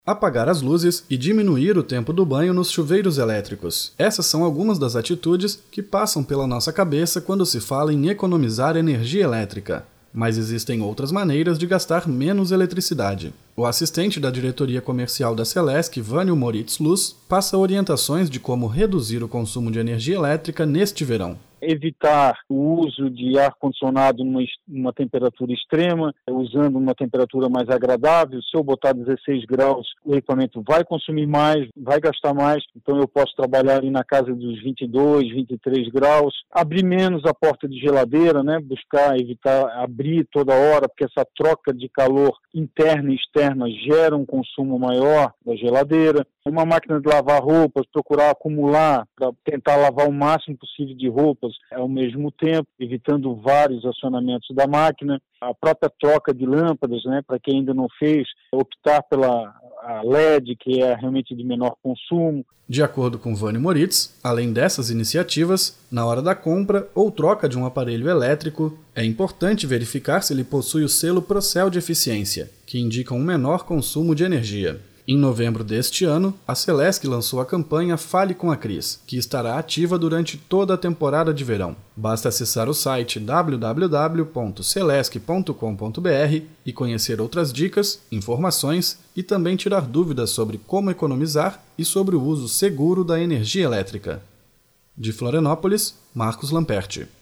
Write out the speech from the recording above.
Apagar as luzes e diminuir o tempo do banho nos chuveiros elétricos. Essas são algumas das atitudes que passam pela nossa cabeça quando se fala em economizar energia elétrica. Mas existem outras maneiras de gastar menos eletricidade. O assistente da diretoria comercial da Celesc, Vânio Moritz Luz, passa orientações de como reduzir o consumo de energia elétrica neste verão. Evitar o uso de ar-condicionado numa temperatura extrema, usando uma temperatura mais agradável. Se eu botar 16 graus, o equipamento vai consumir mais, vai gastar mais, então eu posso trabalhar ali na casa dos 22, 23 graus. Abrir menos a porta de geladeira, evitar abrir toda hora, porque essa troca de calor interna e externa gera um consumo maior da geladeira. Uma máquina de lavar roupas, procurar acumular para tentar lavar o máximo possível de roupas ao mesmo tempo, evitando vários acionamentos da máquina. A própria troca de lâmpadas, para quem ainda não fez, optar pela LED, que é realmente de menor consumo. De acordo com Vânio Moritz, além dessas iniciativas, na hora da compra ou troca de um aparelho elétrico, é importante verificar se ele possui o selo Procel de eficiência, que indica um menor consumo de energia. Em novembro deste ano, a Celesc lançou a campanha Fale com a Cris, que estará ativa durante toda a temporada de verão. Basta acessar o site www.celesc.com.br e conhecer outras dicas, informações e também tirar dúvidas sobre como economizar e sobre o uso seguro da energia elétrica. De Florianópolis, Marcos Lamperti.